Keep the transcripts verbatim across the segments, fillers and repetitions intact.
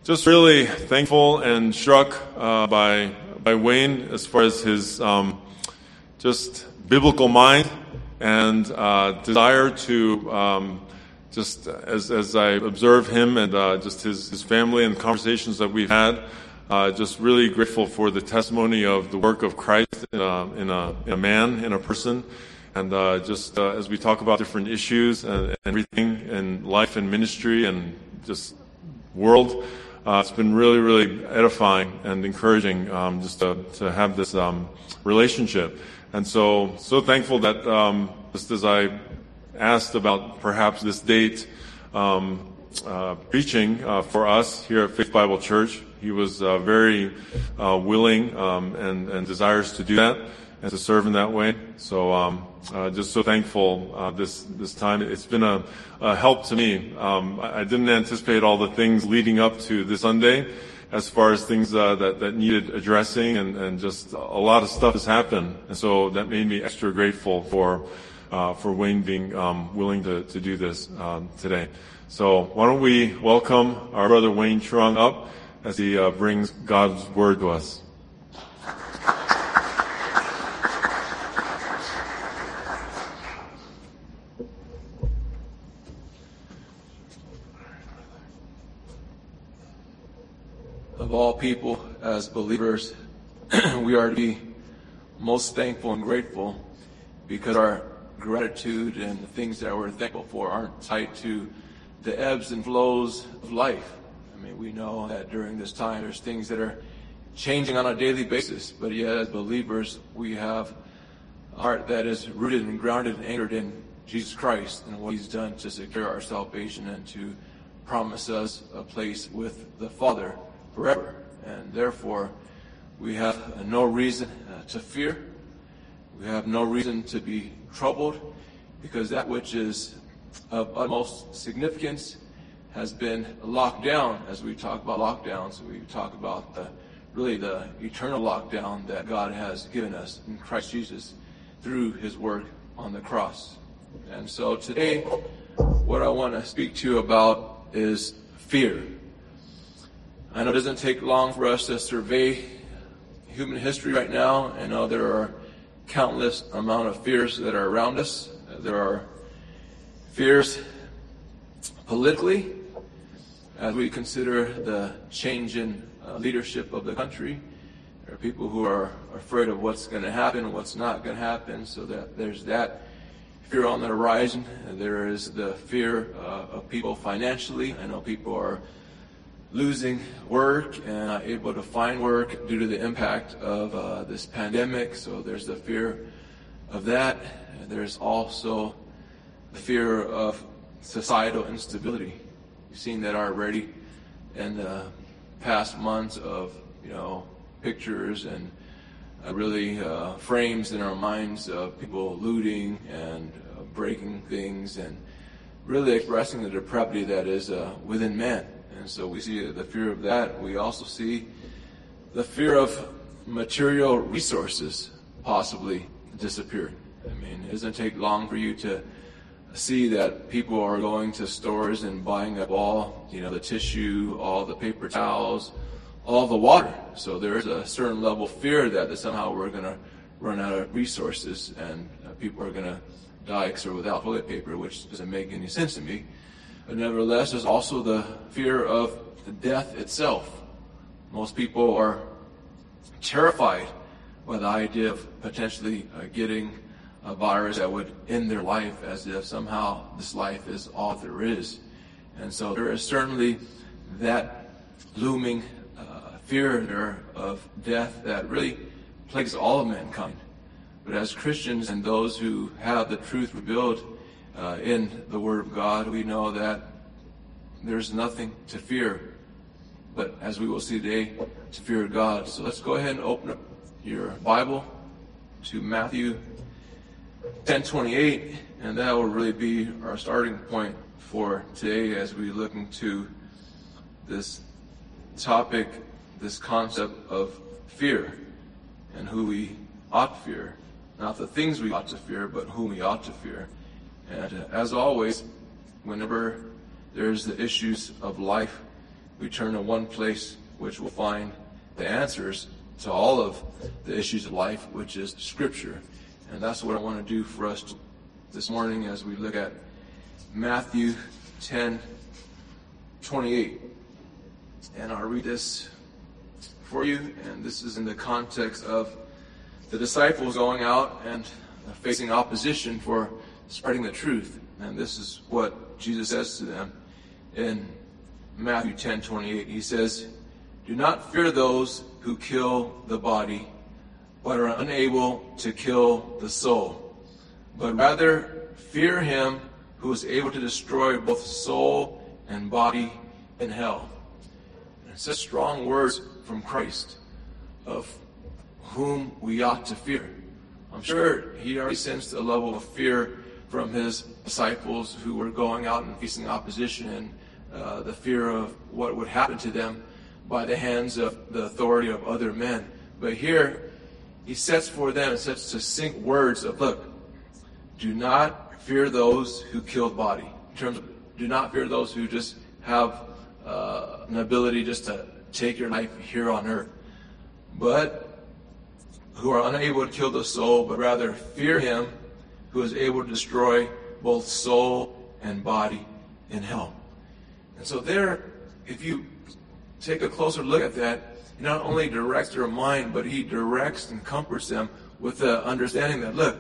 just really thankful and struck uh, by by Wayne as far as his um, just biblical mind and uh, desire to um, just as as I observe him and uh, just his his family and conversations that we've had. Uh, just really grateful for the testimony of the work of Christ in a, in a, in a man, in a person. And uh, just uh, as we talk about different issues and, and everything in life and ministry and just world, uh, it's been really, really edifying and encouraging um, just to, to have this um, relationship. And so, so thankful that um, just as I asked about perhaps this date um, uh, preaching uh, for us here at Faith Bible Church, he was uh, very uh, willing um, and, and desires to do that and to serve in that way. So um, uh, just so thankful uh, this this time. It's been a, a help to me. Um, I, I didn't anticipate all the things leading up to this Sunday as far as things uh, that, that needed addressing, and, and just a lot of stuff has happened. And so that made me extra grateful for uh, for Wayne being um, willing to, to do this um, today. So why don't we welcome our brother Wayne Trung up as he uh, brings God's word to us. Of all people, as believers, we are to be most thankful and grateful, because our gratitude and the things that we're thankful for aren't tied to the ebbs and flows of life. I mean, we know that during this time there's things that are changing on a daily basis, but yet as believers we have a heart that is rooted and grounded and anchored in Jesus Christ and what He's done to secure our salvation and to promise us a place with the Father forever. And therefore we have no reason uh, to fear. We have no reason to be troubled, because that which is of utmost significance has been locked down. As we talk about lockdowns, we talk about the, really the eternal lockdown that God has given us in Christ Jesus through His work on the cross. And so today, what I want to speak to you about is fear. I know it doesn't take long for us to survey human history right now. I know there are countless amount of fears that are around us. There are fears politically, as we consider the change in uh, leadership of the country. There are people who are afraid of what's going to happen, what's not going to happen, so that there's that fear on the horizon. There is the fear uh, of people financially. I know people are losing work and not able to find work due to the impact of uh, this pandemic, so there's the fear of that. And there's also the fear of societal instability. We've seen that already in the past months of, you know, pictures and uh, really uh, frames in our minds of people looting and uh, breaking things and really expressing the depravity that is uh, within man. And so we see the fear of that. We also see the fear of material resources possibly disappearing. I mean, it doesn't take long for you to see that people are going to stores and buying up all, you know, the tissue, all the paper towels, all the water. So there is a certain level of fear that, that somehow we're going to run out of resources and uh, people are going to die because they're without toilet paper, which doesn't make any sense to me. But nevertheless, there's also the fear of death itself. Most people are terrified by the idea of potentially uh, getting a virus that would end their life, as if somehow this life is all there is. And so there is certainly that looming uh, fear there of death that really plagues all of mankind. But as Christians and those who have the truth revealed uh, in the Word of God, we know that there's nothing to fear, but as we will see today, to fear God. So let's go ahead and open up your Bible to Matthew ten twenty-eight, and that will really be our starting point for today as we look into this topic, this concept of fear and who we ought to fear. Not the things we ought to fear, but whom we ought to fear. And uh, as always, whenever there's the issues of life we turn to one place which will find the answers to all of the issues of life, which is Scripture. And that's what I want to do for us this morning as we look at Matthew ten twenty-eight. And I'll read this for you, and this is in the context of the disciples going out and facing opposition for spreading the truth. And this is what Jesus says to them in Matthew ten twenty-eight. He says, "Do not fear those who kill the body, but are unable to kill the soul, but rather fear him who is able to destroy both soul and body in hell." And such strong words from Christ of whom we ought to fear. I'm sure he already sensed a level of fear from his disciples who were going out and facing opposition, and uh, the fear of what would happen to them by the hands of the authority of other men. But here, he sets for them in such succinct words of, look, do not fear those who kill the body. In terms of, do not fear those who just have uh, an ability just to take your life here on earth, but who are unable to kill the soul, but rather fear him who is able to destroy both soul and body in hell. And so there, if you take a closer look at that, he not only directs their mind, but he directs and comforts them with the understanding that, look,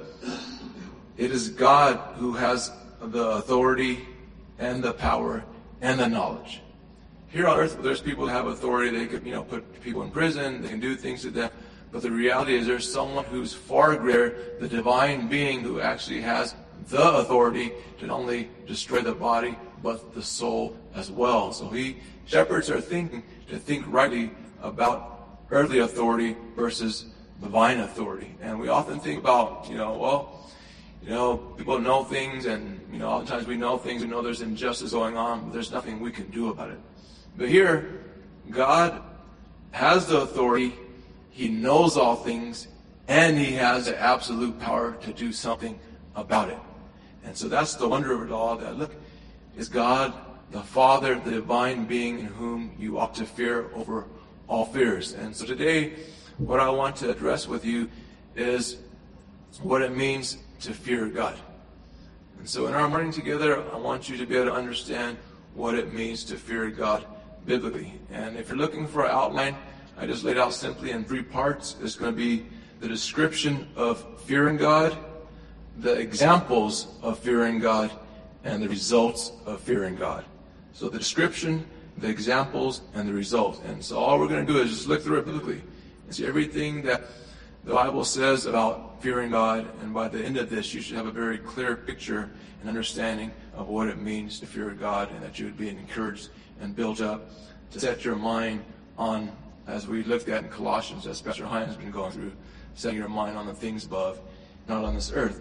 it is God who has the authority and the power and the knowledge. Here on earth, there's people who have authority. They could, you know, put people in prison. They can do things to them. But the reality is there's someone who's far greater, the divine being, who actually has the authority to not only destroy the body, but the soul as well. So he shepherds are thinking to think rightly about earthly authority versus divine authority. And we often think about, you know, well, you know, people know things, and, you know, oftentimes we know things, we know there's injustice going on, but there's nothing we can do about it. But here, God has the authority, he knows all things, and he has the absolute power to do something about it. And so that's the wonder of it all, that, look, is God the Father, the divine being in whom you ought to fear over all fears. And so today, what I want to address with you is what it means to fear God. And so in our morning together, I want you to be able to understand what it means to fear God biblically. And if you're looking for an outline, I just laid out simply in three parts. It's going to be the description of fearing God, the examples of fearing God, and the results of fearing God. So the description, the examples, and the results. And so all we're going to do is just look through it biblically and see everything that the Bible says about fearing God. And by the end of this, you should have a very clear picture and understanding of what it means to fear God, and that you would be encouraged and built up to set your mind on, as we looked at in Colossians, as Pastor Hines has been going through, setting your mind on the things above, not on this earth.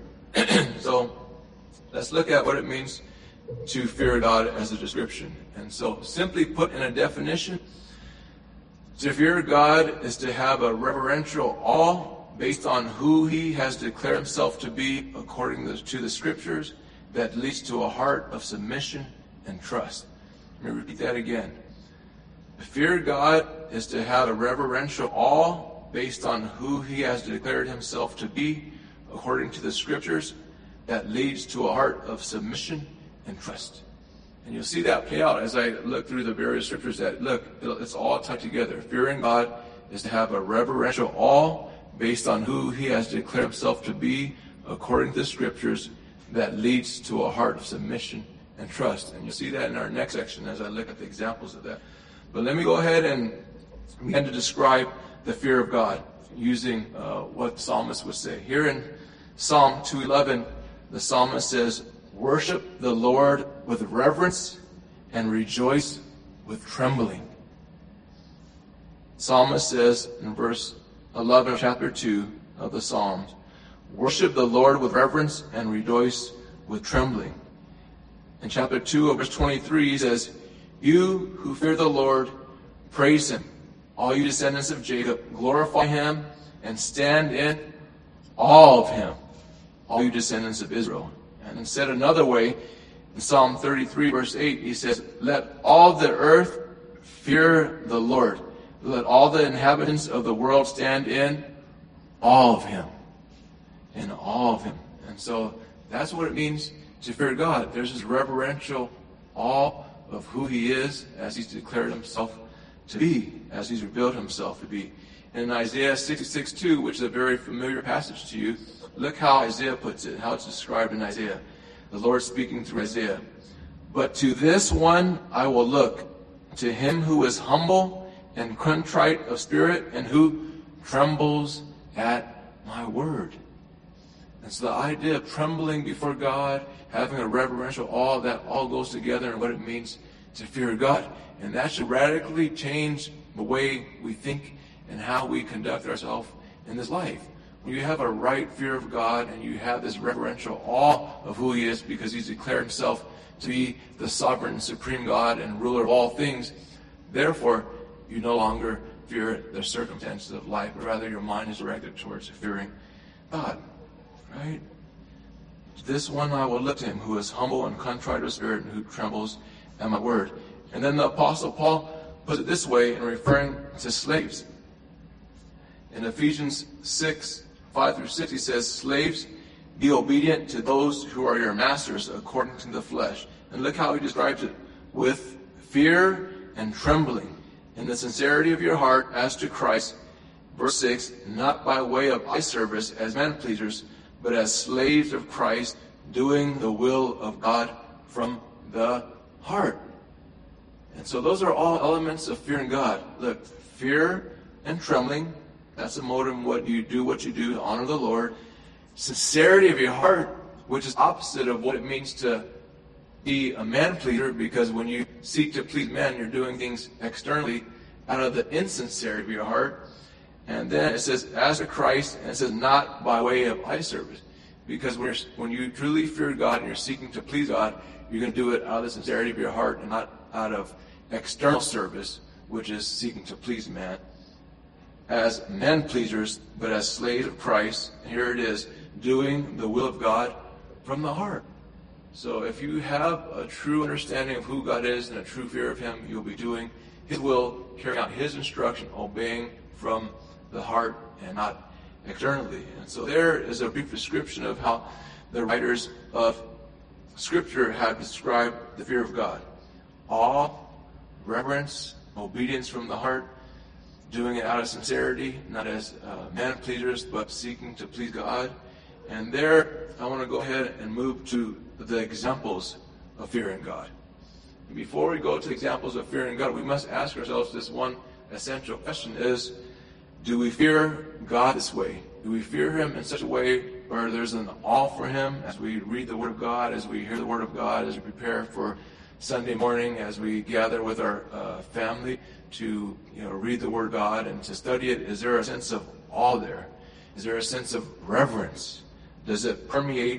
So let's look at what it means to fear God as a description. And so simply put in a definition, to fear God is to have a reverential awe based on who he has declared himself to be according to the scriptures, that leads to a heart of submission and trust. Let me repeat that again. To fear God is to have a reverential awe based on who he has declared himself to be according to the scriptures, that leads to a heart of submission and trust. And you'll see that play out as I look through the various scriptures, that, look, it's all tied together. Fearing God is to have a reverential awe based on who he has declared himself to be according to the scriptures, that leads to a heart of submission and trust. And you'll see that in our next section as I look at the examples of that. But let me go ahead and begin to describe the fear of God using uh, what the psalmist would say. Here in Psalm two eleven, the psalmist says, "Worship the Lord with reverence and rejoice with trembling." Psalmist says in verse eleven of chapter two of the Psalms, "Worship the Lord with reverence and rejoice with trembling." In chapter two of verse twenty-three, he says, "You who fear the Lord, praise him. All you descendants of Jacob, glorify him and stand in awe of him, all you descendants of Israel." And said another way, in Psalm thirty-three, verse eight, he says, "Let all the earth fear the Lord. Let all the inhabitants of the world stand in awe of him. In awe of him. And so that's what it means to fear God. There's this reverential awe of who he is as he's declared himself to be, as he's revealed himself to be. In Isaiah sixty-six two, which is a very familiar passage to you, look how Isaiah puts it, how it's described in Isaiah. The Lord speaking through Isaiah. But to this one I will look, to him who is humble and contrite of spirit, and who trembles at my word. And so the idea of trembling before God, having a reverential awe, that all goes together in what it means to fear God. And that should radically change the way we think and how we conduct ourselves in this life. When you have a right fear of God and you have this reverential awe of who he is because he's declared himself to be the sovereign, supreme God and ruler of all things, therefore you no longer fear the circumstances of life, but rather your mind is directed towards fearing God. Right? This one I will look to him who is humble and contrite of spirit and who trembles at my word. And then the Apostle Paul puts it this way in referring to slaves. In Ephesians six, five through six, he says, slaves, be obedient to those who are your masters according to the flesh. And look how he describes it. With fear and trembling, in the sincerity of your heart as to Christ. Verse six, not by way of eye service as men pleasers, but as slaves of Christ, doing the will of God from the heart. And so those are all elements of fearing God. Look, fear and trembling, that's the motive in what you do, what you do to honor the Lord. Sincerity of your heart, which is opposite of what it means to be a man pleaser, because when you seek to please men, you're doing things externally out of the insincerity of your heart. And then it says, as to Christ, and it says, not by way of eye service. Because when, you're, when you truly fear God and you're seeking to please God, you're going to do it out of the sincerity of your heart and not out of external service, which is seeking to please man. As men pleasers, but as slaves of Christ, and here it is, doing the will of God from the heart. So if you have a true understanding of who God is and a true fear of him, you'll be doing his will, carrying out his instruction, obeying from the heart and not externally. And so there is a brief description of how the writers of Scripture have described the fear of God. Awe, reverence, obedience from the heart, doing it out of sincerity, not as uh, man pleasers, but seeking to please God. And there, I want to go ahead and move to the examples of fearing God. And before we go to examples of fearing God, we must ask ourselves this one essential question is, do we fear God this way? Do we fear him in such a way where there's an awe for him as we read the Word of God, as we hear the Word of God, as we prepare for Sunday morning, as we gather with our uh, family to you know read the Word of God and to study it? Is there a sense of awe there? Is there a sense of reverence? Does it permeate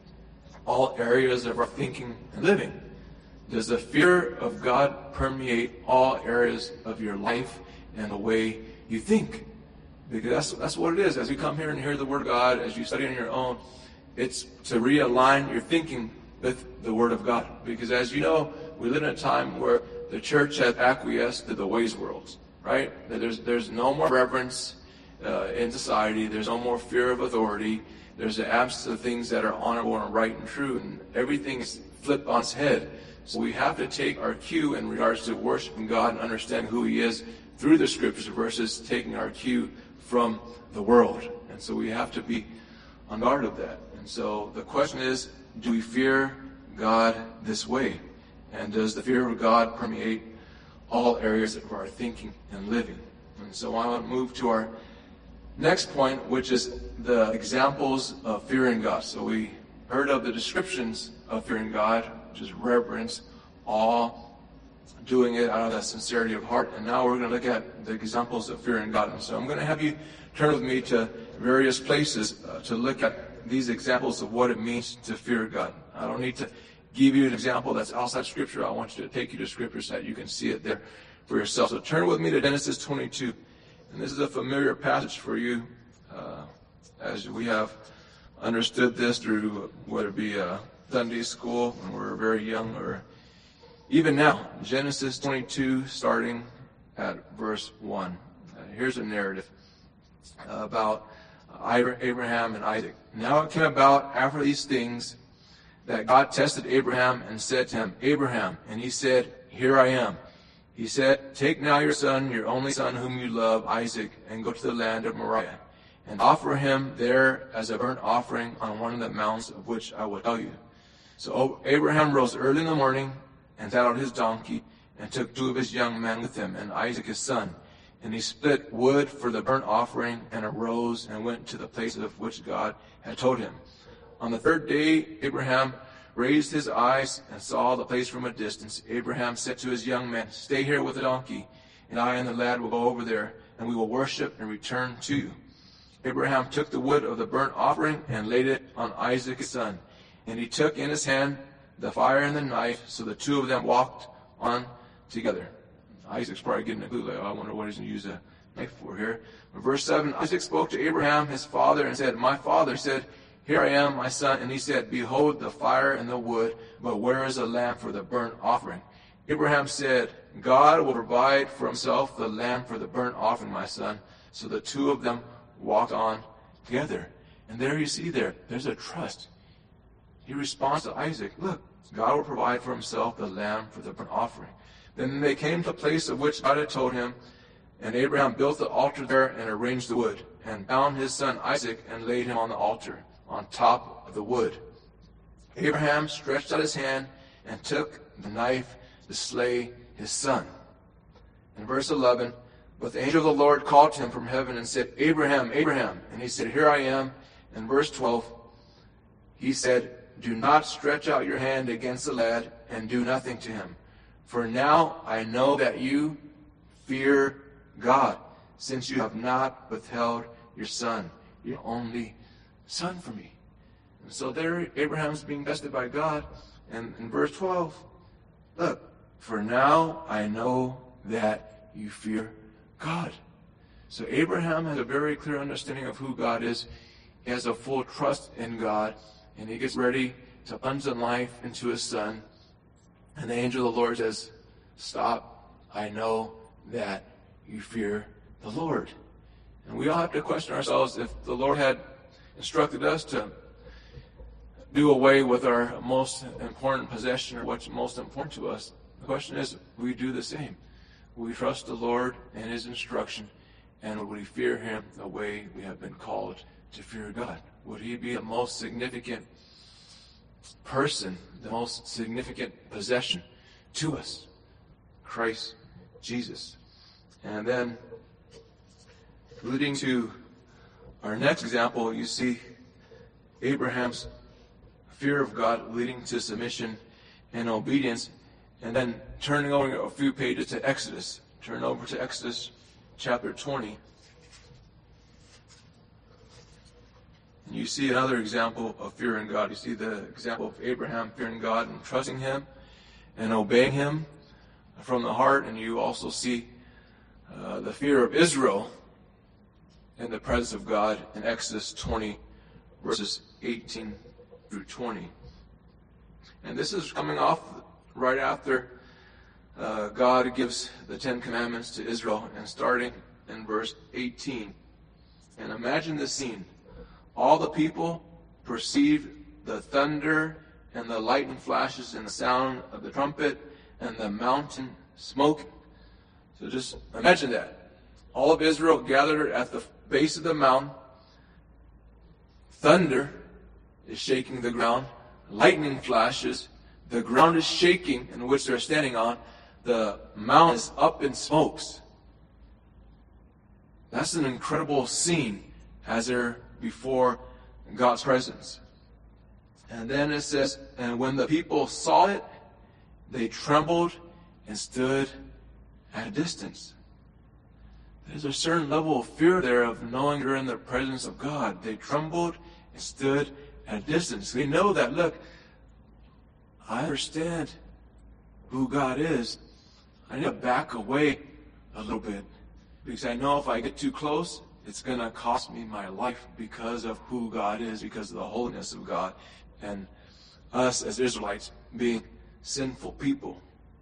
all areas of our thinking and living? Does the fear of God permeate all areas of your life and the way you think? Because that's, that's what it is. As you come here and hear the Word of God, as you study on your own, it's to realign your thinking with the Word of God. Because as you know, we live in a time where the church has acquiesced to the ways world, right? There's, there's no more reverence uh, in society. There's no more fear of authority. There's an absence of things that are honorable and right and true. And everything is flipped on its head. So we have to take our cue in regards to worshiping God and understand who he is through the Scriptures versus taking our cue from the world. And so we have to be on guard of that. And so the question is, do we fear God this way? And does the fear of God permeate all areas of our thinking and living? And so I want to move to our next point, which is the examples of fearing God. So we heard of the descriptions of fearing God, which is reverence, awe, doing it out of that sincerity of heart. And now we're going to look at the examples of fearing God. And so I'm going to have you turn with me to various places uh, to look at these examples of what it means to fear God. I don't need to give you an example that's outside Scripture. I want you to take you to Scripture so that you can see it there for yourself. So turn with me to Genesis twenty-two. And this is a familiar passage for you uh, as we have understood this through whether it be uh, Sunday school when we were very young or Even now, Genesis twenty-two, starting at verse one. Uh, here's a narrative about Abraham and Isaac. Now it came about after these things that God tested Abraham and said to him, Abraham, and he said, Here I am. He said, Take now your son, your only son whom you love, Isaac, and go to the land of Moriah, and offer him there as a burnt offering on one of the mountains of which I will tell you. So Abraham rose early in the morning and saddled his donkey, and took two of his young men with him, and Isaac his son. And he split wood for the burnt offering, and arose and went to the place of which God had told him. On the third day, Abraham raised his eyes and saw the place from a distance. Abraham said to his young men, Stay here with the donkey, and I and the lad will go over there, and we will worship and return to you. Abraham took the wood of the burnt offering and laid it on Isaac his son. And he took in his hand the fire and the knife, so the two of them walked on together. Isaac's probably getting a clue, like, oh, I wonder what he's going to use a knife for here. But verse seven, Isaac spoke to Abraham, his father, and said, My father said, Here I am, my son. And he said, Behold the fire and the wood, but where is the lamb for the burnt offering? Abraham said, God will provide for himself the lamb for the burnt offering, my son. So the two of them walked on together. And there you see there, there's a trust. He responds to Isaac, Look, God will provide for himself the lamb for the burnt offering. Then they came to the place of which God had told him, and Abraham built the altar there and arranged the wood, and bound his son Isaac and laid him on the altar, on top of the wood. Abraham stretched out his hand and took the knife to slay his son. In verse eleven, But the angel of the Lord called to him from heaven and said, Abraham, Abraham. And he said, Here I am. In verse twelve, he said, Do not stretch out your hand against the lad, and do nothing to him. For now I know that you fear God, since you have not withheld your son, your only son, from me. And so there Abraham's being tested by God. And in verse twelve, look, for now I know that you fear God. So Abraham has a very clear understanding of who God is. He has a full trust in God. And he gets ready to plunge the knife into his son. And the angel of the Lord says, Stop, I know that you fear the Lord. And we all have to question ourselves, if the Lord had instructed us to do away with our most important possession, or what's most important to us, the question is, will we do the same? Will we trust the Lord and his instruction, and will we fear him the way we have been called to fear God? Would he be the most significant person, the most significant possession to us? Christ Jesus. And then, leading to our next example, you see Abraham's fear of God leading to submission and obedience. And then turning over a few pages to Exodus. Turn over to Exodus chapter twenty. And you see another example of fearing God. You see the example of Abraham fearing God and trusting him and obeying him from the heart. And you also see uh, the fear of Israel in the presence of God in Exodus twenty, verses eighteen through twenty. And this is coming off right after uh, God gives the Ten Commandments to Israel, and starting in verse eighteen. And imagine the scene. All the people perceived the thunder and the lightning flashes and the sound of the trumpet and the mountain smoke. So just imagine that. All of Israel gathered at the base of the mountain. Thunder is shaking the ground. Lightning flashes. The ground is shaking in which they're standing on. The mountain is up in smokes. That's an incredible scene as they're before God's presence. And then it says, and when the people saw it, they trembled and stood at a distance. There's a certain level of fear there of knowing you're in the presence of God. They trembled and stood at a distance. They know that, look, I understand who God is. I need to back away a little bit, because I know if I get too close, it's going to cost me my life because of who God is, because of the holiness of God, and us as Israelites being sinful people.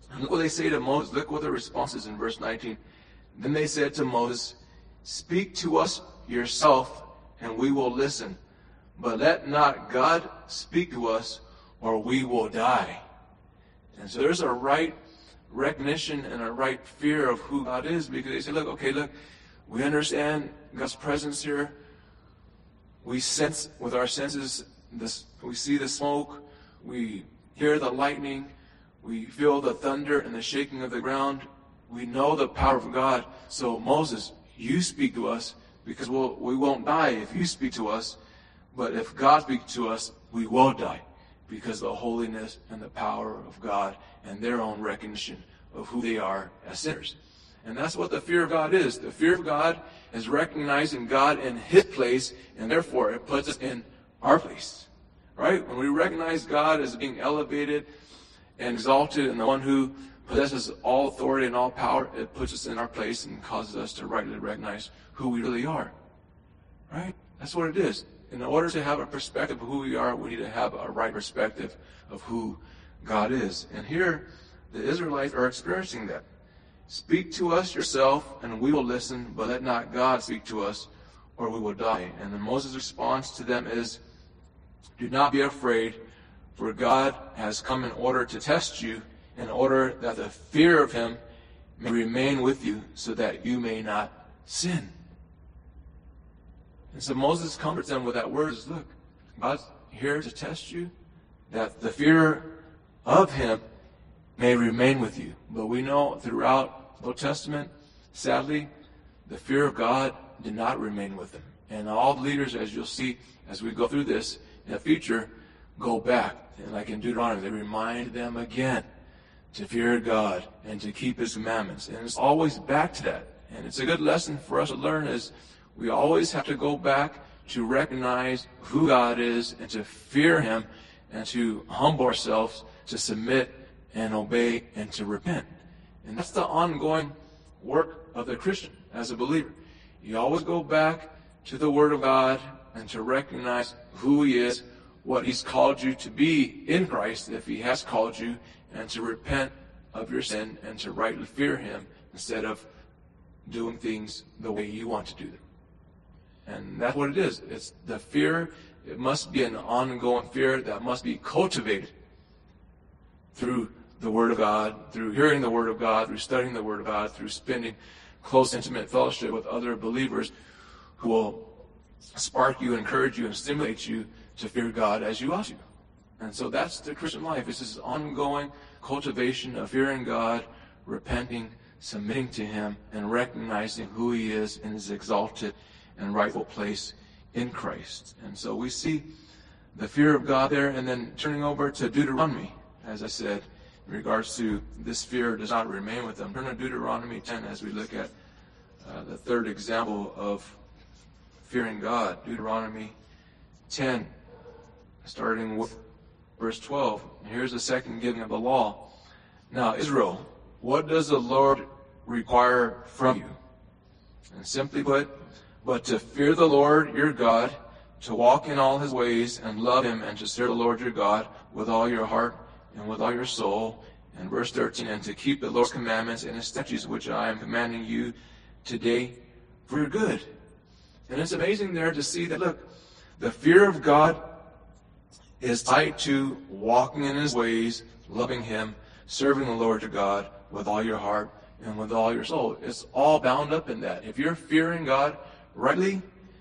And look what they say to Moses. Look what the response is in verse nineteen. Then they said to Moses, "Speak to us yourself, and we will listen. But let not God speak to us, or we will die." And so there's a right recognition and a right fear of who God is, because they say, look, okay, look, we understand God's presence here. We sense with our senses, this, we see the smoke, we hear the lightning, we feel the thunder and the shaking of the ground. We know the power of God. So Moses, you speak to us, because we'll, we won't die if you speak to us. But if God speaks to us, we will die, because of the holiness and the power of God and their own recognition of who they are as sinners. And that's what the fear of God is. The fear of God is recognizing God in His place, and therefore it puts us in our place. Right? When we recognize God as being elevated and exalted and the one who possesses all authority and all power, it puts us in our place and causes us to rightly recognize who we really are. Right? That's what it is. In order to have a perspective of who we are, we need to have a right perspective of who God is. And here, the Israelites are experiencing that. Speak to us yourself, and we will listen, but let not God speak to us, or we will die. And then Moses' response to them is, do not be afraid, for God has come in order to test you, in order that the fear of Him may remain with you, so that you may not sin. And so Moses comforts them with that word, is, look, God's here to test you, that the fear of Him may remain with you. But we know throughout the Old Testament, sadly, the fear of God did not remain with them. And all the leaders, as you'll see as we go through this in the future, go back. And like in Deuteronomy, they remind them again to fear God and to keep His commandments. And it's always back to that. And it's a good lesson for us to learn, is we always have to go back to recognize who God is and to fear Him and to humble ourselves, to submit and obey and to repent. And that's the ongoing work of the Christian as a believer. You always go back to the Word of God and to recognize who He is, what He's called you to be in Christ, if He has called you, and to repent of your sin and to rightly fear Him instead of doing things the way you want to do them. And that's what it is. It's the fear. It must be an ongoing fear that must be cultivated through the Word of God, through hearing the Word of God, through studying the Word of God, through spending close, intimate fellowship with other believers who will spark you, encourage you, and stimulate you to fear God as you ought to. And so that's the Christian life. It's this ongoing cultivation of fearing God, repenting, submitting to Him, and recognizing who He is in His exalted and rightful place in Christ. And so we see the fear of God there, and then turning over to Deuteronomy, as I said, in regards to this fear does not remain with them. Turn to Deuteronomy ten as we look at uh, the third example of fearing God. Deuteronomy ten, starting with verse twelve. And here's the second giving of the law. Now, Israel, what does the Lord require from you? And simply put, but to fear the Lord your God, to walk in all His ways and love Him, and to serve the Lord your God with all your heart and with all your soul. And verse thirteen, and to keep the Lord's commandments and His statutes, which I am commanding you today for your good. And it's amazing there to see that, look, the fear of God is tied to walking in His ways, loving Him, serving the Lord your God with all your heart and with all your soul. It's all bound up in that. If you're fearing God rightly,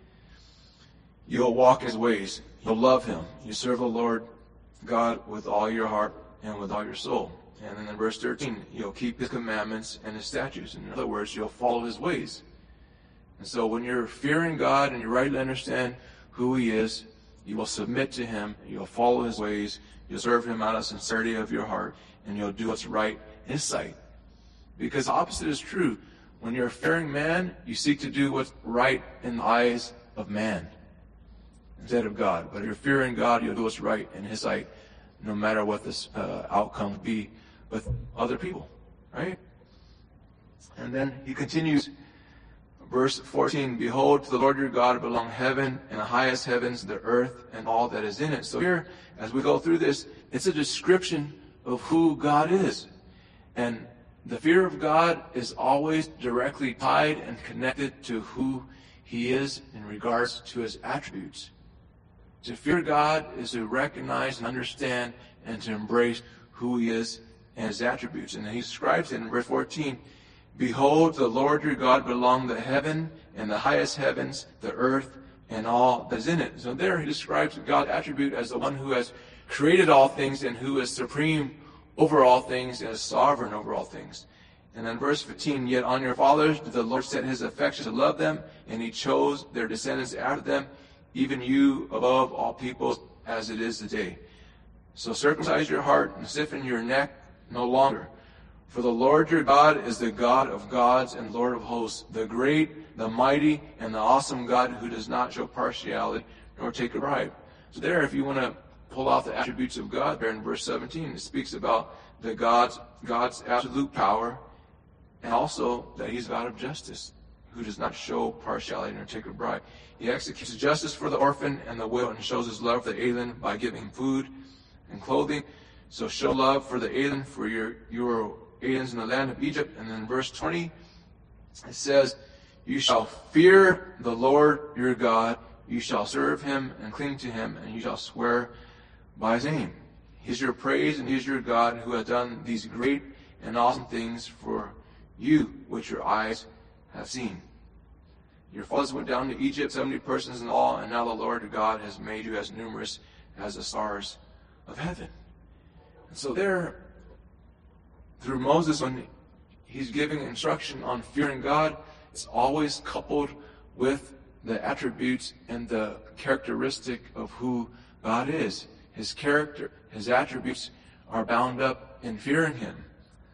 you'll walk His ways. You'll love Him. You serve the Lord God with all your heart and with all your soul. And then in verse thirteen, you'll keep His commandments and His statutes. In other words, you'll follow His ways. And so when you're fearing God and you rightly understand who He is, you will submit to Him, you'll follow His ways, you'll serve Him out of sincerity of your heart, and you'll do what's right in His sight. Because the opposite is true. When you're fearing man, you seek to do what's right in the eyes of man instead of God. But if you're fearing God, you'll do what's right in His sight, no matter what this uh, outcome will be with other people, right? And then he continues, verse fourteen, behold, to the Lord your God belong heaven and the highest heavens, the earth, and all that is in it. So here, as we go through this, it's a description of who God is. And the fear of God is always directly tied and connected to who He is in regards to His attributes. To fear God is to recognize and understand and to embrace who He is and His attributes. And He describes it in verse fourteen, "Behold, the Lord your God belong the heaven and the highest heavens, the earth, and all that is in it." So there He describes God's attribute as the one who has created all things and who is supreme over all things and is sovereign over all things. And then verse fifteen, "Yet on your fathers did the Lord set His affection to love them, and He chose their descendants after them, even you above all peoples, as it is today. So circumcise your heart and stiffen your neck no longer. For the Lord your God is the God of gods and Lord of hosts, the great, the mighty, and the awesome God who does not show partiality nor take a bribe." So there, if you want to pull out the attributes of God, there in verse seventeen, it speaks about the God's, God's absolute power, and also that He's God of justice, who does not show partiality nor take a bribe. He executes justice for the orphan and the widow and shows His love for the alien by giving food and clothing. So show love for the alien, for your, your aliens in the land of Egypt. And then verse twenty, it says, "You shall fear the Lord your God, you shall serve Him and cling to Him, and you shall swear by His name. He is your praise, and He is your God, who has done these great and awesome things for you, which your eyes have seen. Your fathers went down to Egypt, seventy persons in all, and now the Lord your God has made you as numerous as the stars of heaven." And so there, through Moses, when he's giving instruction on fearing God, it's always coupled with the attributes and the characteristic of who God is. His character, His attributes are bound up in fearing Him.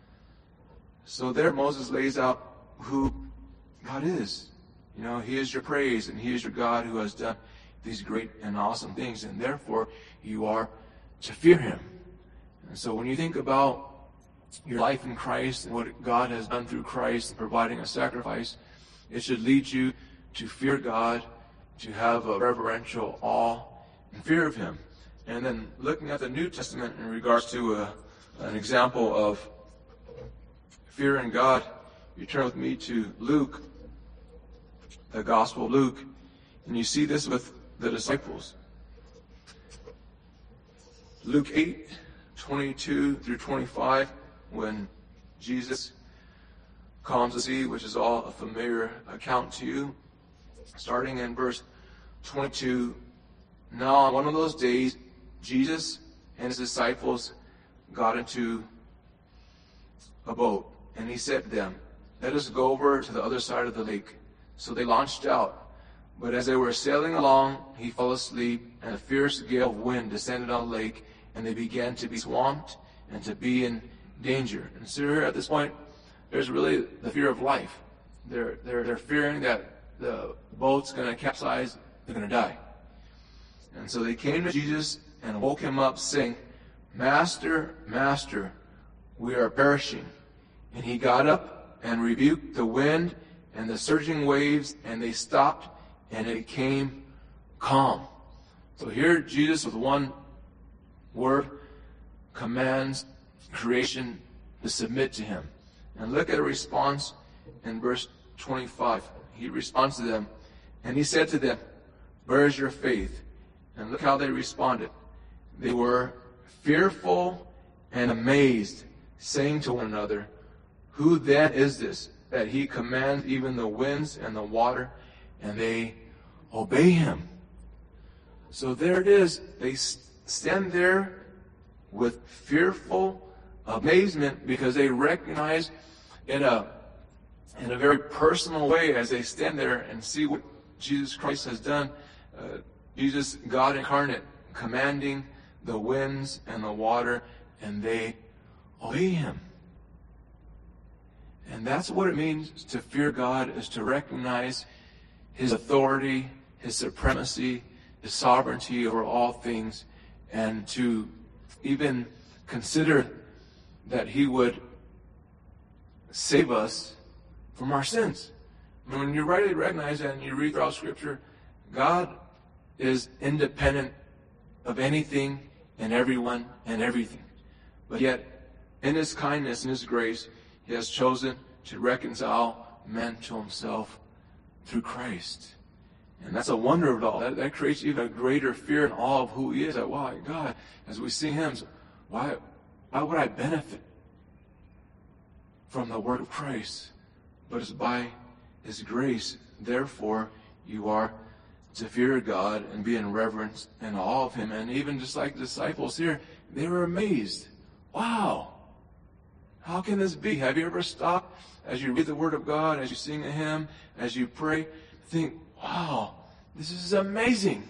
So there Moses lays out who God is. You know, He is your praise, and He is your God who has done these great and awesome things, and therefore you are to fear Him. And so when you think about your life in Christ and what God has done through Christ, providing a sacrifice, it should lead you to fear God, to have a reverential awe and fear of Him. And then looking at the New Testament in regards to a, an example of fearing God, you turn with me to Luke, the Gospel of Luke, and you see this with the disciples. Luke eight, twenty-two through twenty-five, when Jesus calms the sea, which is all a familiar account to you. Starting in verse twenty-two, "Now on one of those days, Jesus and His disciples got into a boat, and He said to them, 'Let us go over to the other side of the lake.' So they launched out. But as they were sailing along, He fell asleep, and a fierce gale of wind descended on the lake, and they began to be swamped and to be in danger." And so here at this point, there's really the fear of life. They're, they're, they're fearing that the boat's going to capsize, they're going to die. And so they came to Jesus and woke Him up, saying, "Master, Master, we are perishing." And He got up and rebuked the wind and the surging waves, and they stopped, and it became calm. So here Jesus, with one word, commands creation to submit to Him. And look at a response in verse twenty-five. He responds to them, and He said to them, "Where is your faith?" And look how they responded. They were fearful and amazed, saying to one another, "Who then is this, that He commands even the winds and the water, and they obey Him?" So there it is. They stand there with fearful amazement because they recognize in a in a very personal way, as they stand there and see what Jesus Christ has done, uh, Jesus, God incarnate, commanding the winds and the water, and they obey Him. And that's what it means to fear God, is to recognize His authority, His supremacy, His sovereignty over all things, and to even consider that He would save us from our sins. And when you rightly recognize that and you read throughout Scripture, God is independent of anything and everyone and everything. But yet, in his kindness and his grace, he has chosen to reconcile men to himself through Christ. And that's a wonder of it all. That, that creates even a greater fear and awe of who he is. Like, wow, God, as we sing hymns, why, why would I benefit from the work of Christ? But it's by his grace. Therefore, you are to fear God and be in reverence and awe of him. And even just like the disciples here, they were amazed. Wow, how can this be? Have you ever stopped as you read the Word of God, as you sing a hymn, as you pray, think, wow, this is amazing.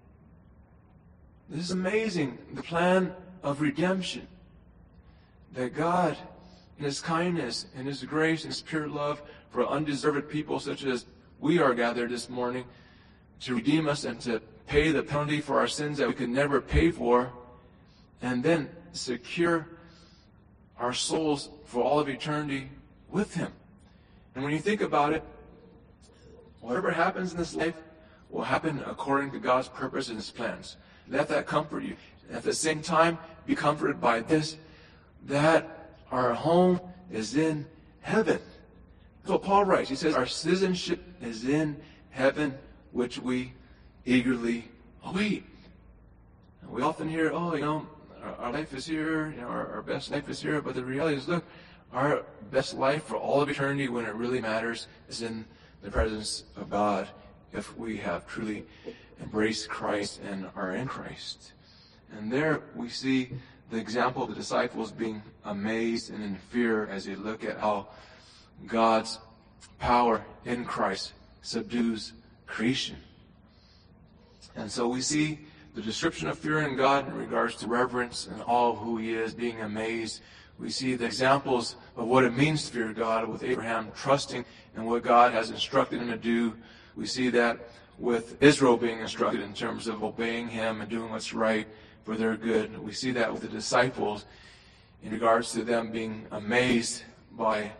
This is amazing. The plan of redemption. That God, in his kindness, and his grace, and his pure love for undeserved people such as we are gathered this morning, to redeem us and to pay the penalty for our sins that we could never pay for, and then secure our souls for all of eternity with him. And when you think about it, whatever happens in this life will happen according to God's purpose and his plans. Let that comfort you. At the same time, be comforted by this, that our home is in heaven. That's what Paul writes. He says, our citizenship is in heaven, which we eagerly await. And we often hear, oh, you know, our, our life is here, you know, our, our best life is here. But the reality is, look, our best life for all of eternity, when it really matters, is in the presence of God, if we have truly embraced Christ and are in Christ. And there we see the example of the disciples being amazed and in fear as they look at how God's power in Christ subdues creation. And so we see the description of fear in God in regards to reverence and awe of who he is, being amazed. We see the examples of what it means to fear God with Abraham trusting in what God has instructed him to do. We see that with Israel being instructed in terms of obeying him and doing what's right for their good. We see that with the disciples in regards to them being amazed by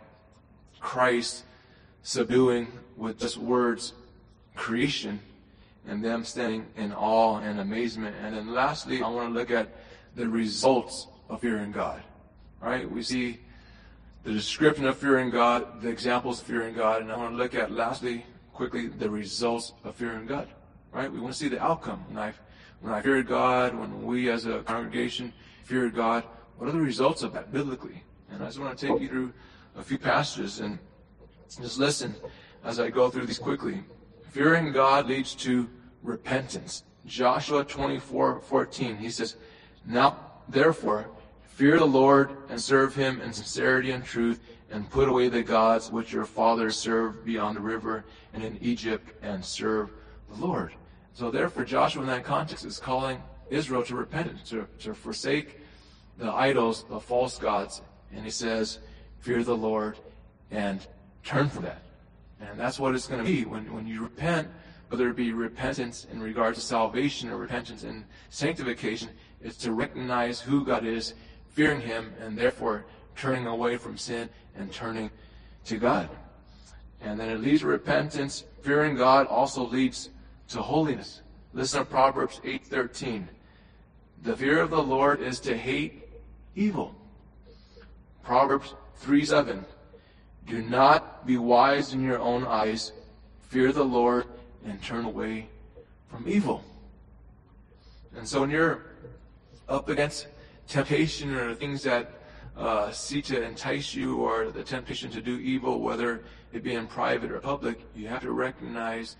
Christ subduing with just words creation, and them standing in awe and amazement. And then lastly, I want to look at the results of fearing God. Right? We see the description of fearing God, the examples of fearing God, and I want to look at lastly, quickly, the results of fearing God. Right? We want to see the outcome. When I, when I feared God, when we as a congregation feared God, what are the results of that biblically? And I just want to take you through a few passages and just listen as I go through these quickly. Fearing God leads to repentance. Joshua twenty-four fourteen, he says, now, therefore, fear the Lord and serve him in sincerity and truth, and put away the gods which your fathers served beyond the river and in Egypt, and serve the Lord. So therefore, Joshua in that context is calling Israel to repentance, to, to forsake the idols, the false gods. And he says, fear the Lord and turn from that. And that's what it's going to be when, when you repent, whether it be repentance in regard to salvation or repentance in sanctification. It's to recognize who God is, fearing him, and therefore turning away from sin and turning to God. And then it leads to repentance. Fearing God also leads to holiness. Listen to Proverbs eight thirteen. The fear of the Lord is to hate evil. Proverbs three seven. Do not be wise in your own eyes. Fear the Lord and turn away from evil. And so when you're up against temptation or things that uh, seek to entice you, or the temptation to do evil, whether it be in private or public, you have to recognize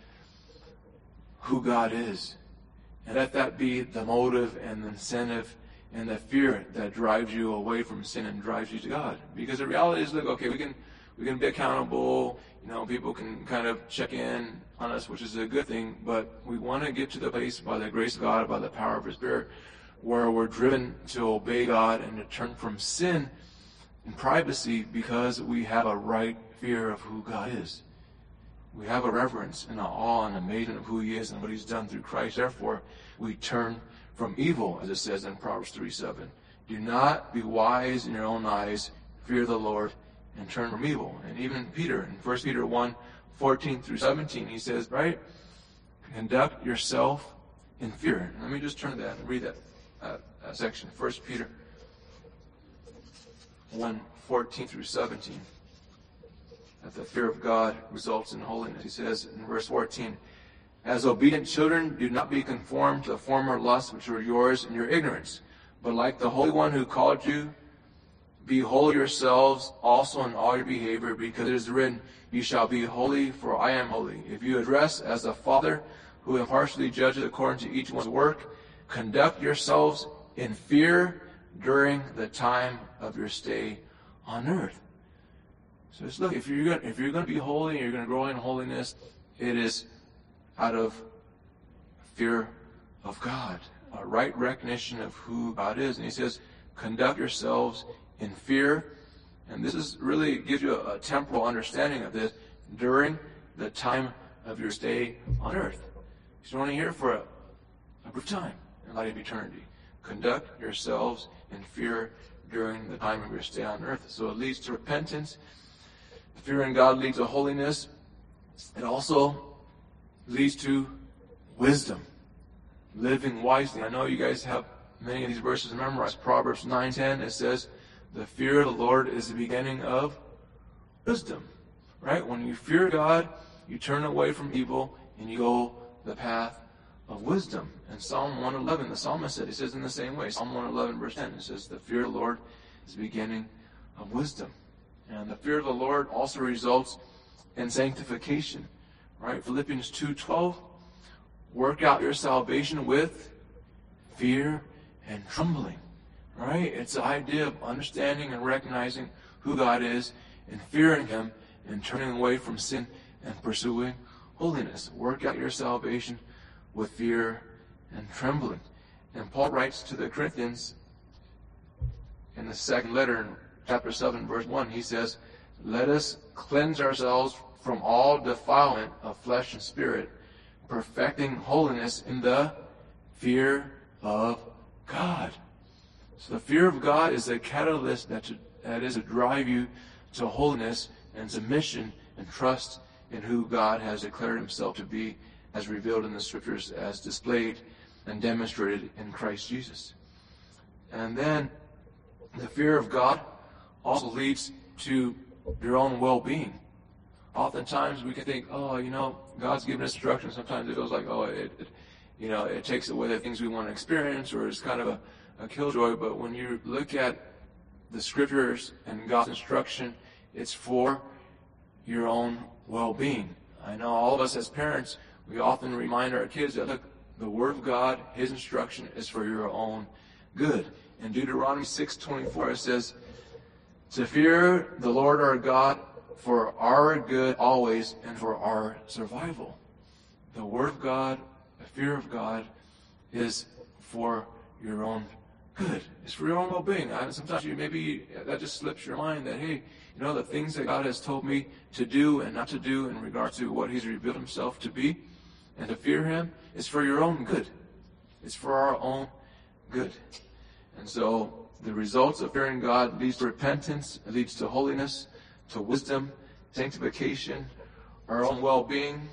who God is. And let that be the motive and the incentive and the fear that drives you away from sin and drives you to God. Because the reality is, look, okay, we can we can be accountable, you know, people can kind of check in on us, which is a good thing, but we want to get to the place by the grace of God, by the power of his Spirit, where we're driven to obey God and to turn from sin in privacy because we have a right fear of who God is. We have a reverence and an awe and amazement of who he is and what he's done through Christ. Therefore, we turn from evil, as it says in Proverbs three seven. Do not be wise in your own eyes. Fear the Lord and turn from evil. And even Peter, in First Peter one fourteen through seventeen, he says, right, conduct yourself in fear. And let me just turn to that and read that uh, uh, section. First Peter one fourteen through seventeen. That the fear of God results in holiness. He says in verse fourteen, "As obedient children, do not be conformed to the former lusts which were yours in your ignorance, but like the Holy One who called you, be holy yourselves also in all your behavior, because it is written, you shall be holy, for I am holy. If you address as a father who impartially judges according to each one's work, conduct yourselves in fear during the time of your stay on earth." So just look, if you're going, if you're going to be holy, and you're going to grow in holiness, it is out of fear of God, a right recognition of who God is. And he says, conduct yourselves in fear. And this is really gives you a, a temporal understanding of this during the time of your stay on earth. You're only here for a, a brief time in light of eternity. Conduct yourselves in fear during the time of your stay on earth. So it leads to repentance. Fear in God leads to holiness. It also leads to wisdom, living wisely. I know you guys have many of these verses memorized. Proverbs nine ten, it says, "The fear of the Lord is the beginning of wisdom." Right? When you fear God, you turn away from evil and you go the path of wisdom. And Psalm one eleven, the psalmist said, he says in the same way, Psalm one eleven verse ten, it says, "The fear of the Lord is the beginning of wisdom." And the fear of the Lord also results in sanctification. Right? Philippians two twelve, "Work out your salvation with fear and trembling." Right? It's the idea of understanding and recognizing who God is and fearing Him and turning away from sin and pursuing holiness. Work out your salvation with fear and trembling. And Paul writes to the Corinthians in the second letter in chapter seven, verse one, he says, "Let us cleanse ourselves from all defilement of flesh and spirit, perfecting holiness in the fear of God." So the fear of God is the catalyst that, to, that is to drive you to holiness and submission and trust in who God has declared Himself to be, as revealed in the Scriptures, as displayed and demonstrated in Christ Jesus. And then the fear of God also leads to your own well-being. Oftentimes we can think, oh, you know, God's given us instruction. Sometimes it feels like, oh, it, it you know, it takes away the things we want to experience, or it's kind of a, a killjoy. But when you look at the Scriptures and God's instruction, it's for your own well-being. I know all of us as parents, we often remind our kids that, look, the Word of God, His instruction is for your own good. In Deuteronomy six twenty-four, it says, "To fear the Lord our God for our good always and for our survival." The Word of God, the fear of God, is for your own good. It's for your own well-being. I, sometimes you maybe that just slips your mind that, hey, you know, the things that God has told me to do and not to do in regard to what He's revealed Himself to be and to fear Him is for your own good. It's for our own good. And so the results of fearing God leads to repentance, it leads to holiness, to wisdom, sanctification, our own well-being.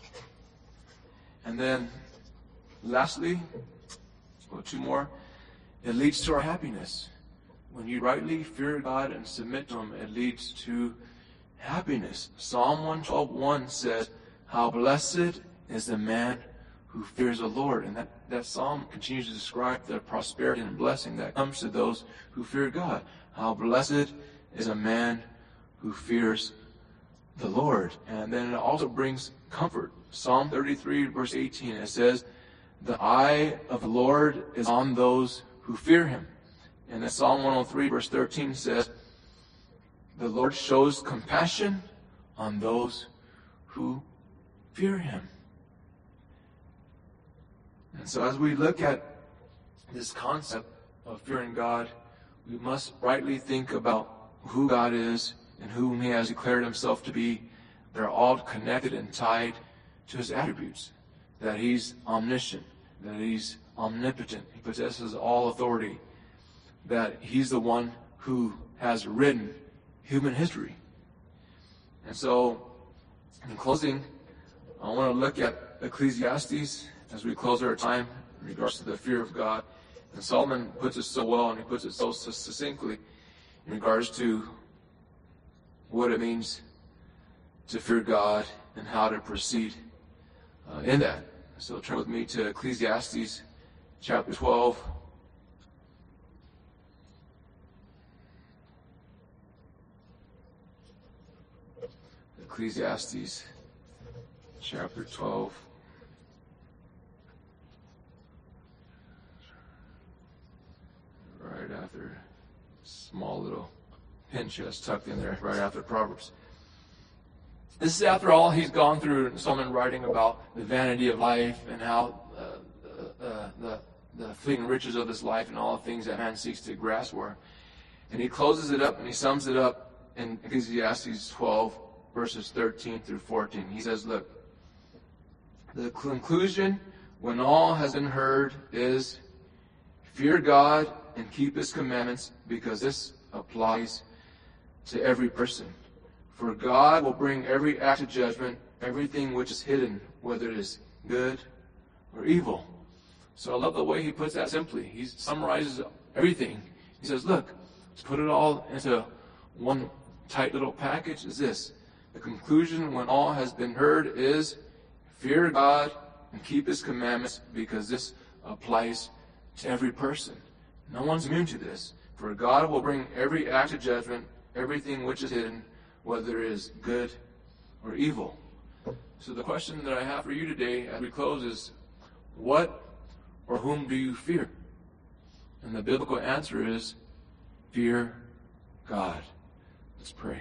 And then lastly, well, two more, it leads to our happiness. When you rightly fear God and submit to Him, it leads to happiness. Psalm one twelve one says, "How blessed is the man who fears the Lord." And that, that psalm continues to describe the prosperity and blessing that comes to those who fear God. How blessed is a man who fears the Lord. And then it also brings comfort. Psalm thirty-three, verse eighteen, it says, "The eye of the Lord is on those who fear Him." And then Psalm one oh three, verse thirteen says, "The Lord shows compassion on those who fear Him." And so as we look at this concept of fearing God, we must rightly think about who God is and whom He has declared Himself to be. They're all connected and tied to His attributes. That He's omniscient, that He's omnipotent, He possesses all authority, that He's the one who has written human history. And so, in closing, I want to look at Ecclesiastes as we close our time in regards to the fear of God. And Solomon puts it so well, and he puts it so succinctly. in regards to what it means to fear God and how to proceed uh, in that. So turn with me to Ecclesiastes chapter twelve. Ecclesiastes chapter twelve. Right after small little pinch that's tucked in there, right after Proverbs. This is after all he's gone through Solomon writing about the vanity of life and how uh, uh, the, the fleeting riches of this life and all the things that man seeks to grasp for. And he closes it up and he sums it up in Ecclesiastes twelve, verses thirteen through fourteen. He says, look, the conclusion when all has been heard is fear God and keep his commandments, because this applies to every person. For God will bring every act of judgment, everything which is hidden, whether it is good or evil. So I love the way he puts that simply. He summarizes everything. He says, look, to put it all into one tight little package is this. The conclusion when all has been heard is fear God and keep his commandments, because this applies to every person. No one's immune to this. For God will bring every act of judgment, everything which is hidden, whether it is good or evil. So the question that I have for you today as we close is, what or whom do you fear? And the biblical answer is, fear God. Let's pray.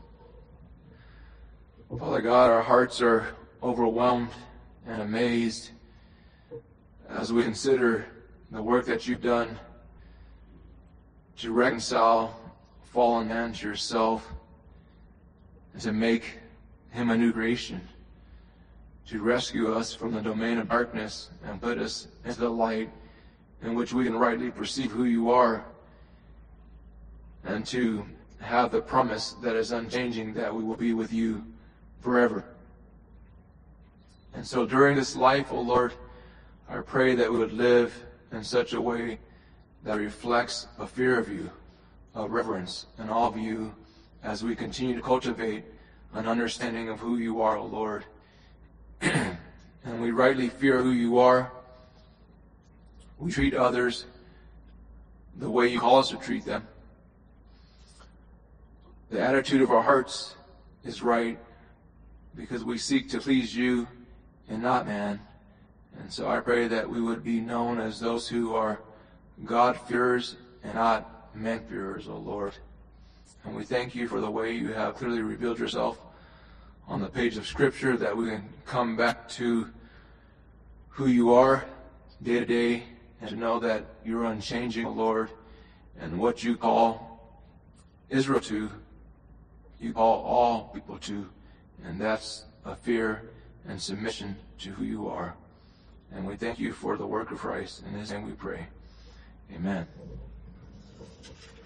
Father God, our hearts are overwhelmed and amazed as we consider the work that you've done to reconcile fallen man to yourself and to make him a new creation, to rescue us from the domain of darkness and put us into the light in which we can rightly perceive who you are, and to have the promise that is unchanging that we will be with you forever. And so during this life, O Lord, I pray that we would live in such a way that reflects a fear of you, a reverence and awe of you, as we continue to cultivate an understanding of who you are, O Lord. And we rightly fear who you are. We treat others the way you call us to treat them. The attitude of our hearts is right because we seek to please you and not man. And so I pray that we would be known as those who are God-fearers and not man-fearers, O Lord. And we thank you for the way you have clearly revealed yourself on the page of Scripture, that we can come back to who you are day to day and to know that you're unchanging, O Lord, and what you call Israel to, you call all people to, and that's a fear and submission to who you are. And we thank you for the work of Christ. In his name we pray. Amen.